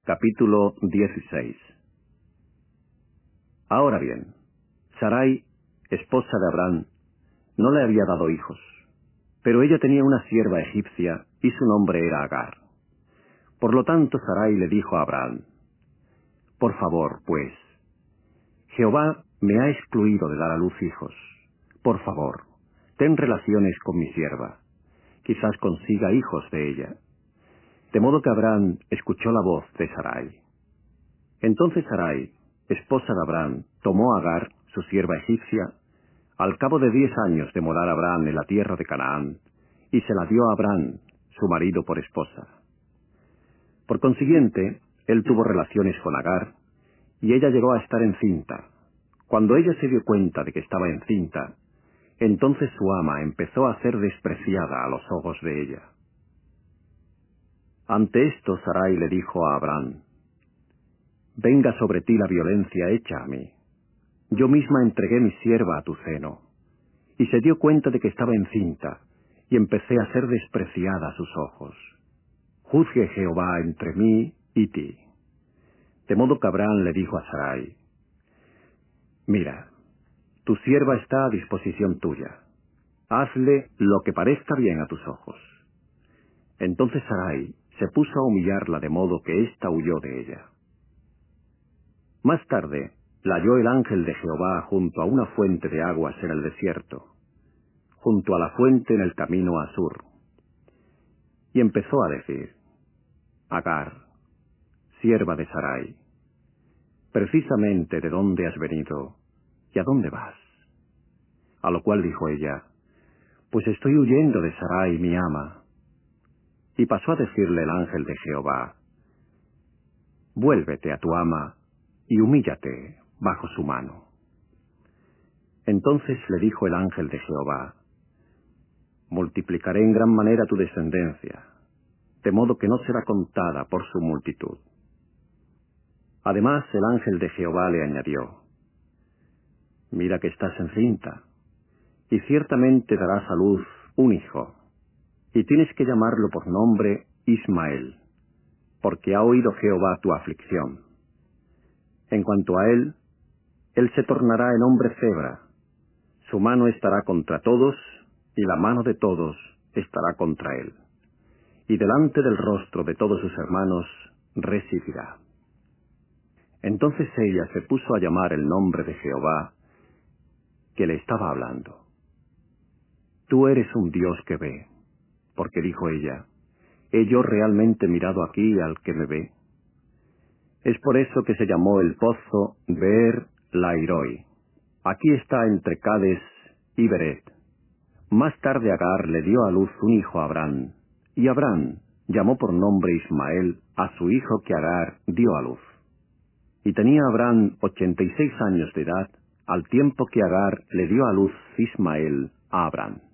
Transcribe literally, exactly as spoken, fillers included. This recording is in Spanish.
Capítulo dieciséis. Ahora bien, Sarai, esposa de Abraham, no le había dado hijos, pero ella tenía una sierva egipcia y su nombre era Agar. Por lo tanto, Sarai le dijo a Abraham: «Por favor, pues, Jehová me ha excluido de dar a luz hijos. Por favor, ten relaciones con mi sierva. Quizás consiga hijos de ella». De modo que Abraham escuchó la voz de Sarai. Entonces Sarai, esposa de Abraham, tomó a Agar, su sierva egipcia, al cabo de diez años de morar Abraham en la tierra de Canaán, y se la dio a Abraham, su marido, por esposa. Por consiguiente, él tuvo relaciones con Agar, y ella llegó a estar encinta. Cuando ella se dio cuenta de que estaba encinta, entonces su ama empezó a ser despreciada a los ojos de ella. Ante esto Sarai le dijo a Abraham: «Venga sobre ti la violencia hecha a mí. Yo misma entregué mi sierva a tu seno». Y se dio cuenta de que estaba encinta, y empecé a ser despreciada a sus ojos. Juzgue Jehová entre mí y ti. De modo que Abraham le dijo a Sarai: «Mira, tu sierva está a disposición tuya. Hazle lo que parezca bien a tus ojos». Entonces Sarai se puso a humillarla de modo que ésta huyó de ella. Más tarde, la halló el ángel de Jehová junto a una fuente de aguas en el desierto, junto a la fuente en el camino a Sur. Y empezó a decir: «Agar, sierva de Sarai, precisamente de dónde has venido y a dónde vas». A lo cual dijo ella: «Pues estoy huyendo de Sarai, mi ama». Y pasó a decirle el ángel de Jehová: «Vuélvete a tu ama y humíllate bajo su mano». Entonces le dijo el ángel de Jehová: «Multiplicaré en gran manera tu descendencia, de modo que no será contada por su multitud». Además el ángel de Jehová le añadió: «Mira que estás encinta, y ciertamente darás a luz un hijo, y tienes que llamarlo por nombre Ismael, porque ha oído Jehová tu aflicción. En cuanto a él, él se tornará en hombre cebra, su mano estará contra todos, y la mano de todos estará contra él, y delante del rostro de todos sus hermanos residirá». Entonces ella se puso a llamar el nombre de Jehová, que le estaba hablando: «Tú eres un Dios que ve», porque dijo ella: «¿He yo realmente mirado aquí al que me ve?». Es por eso que se llamó el pozo Beer Lairoi. Aquí está entre Cades y Beret. Más tarde Agar le dio a luz un hijo a Abraham, y Abraham llamó por nombre Ismael a su hijo que Agar dio a luz. Y tenía Abraham ochenta y seis años de edad al tiempo que Agar le dio a luz Ismael a Abraham.